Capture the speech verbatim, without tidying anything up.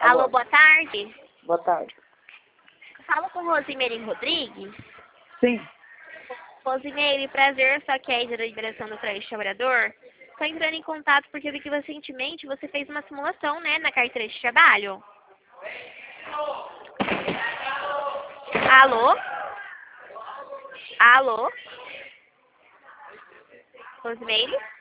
Alô, boa tarde. Boa tarde. Falo com Rosimeire Rodrigues. Sim. Rosimeire, prazer, só que é da direção do Crédito Trabalhador. Estou entrando em contato porque eu vi que recentemente você fez uma simulação, né, na carteira de trabalho. Alô? Alô? Rosimeire?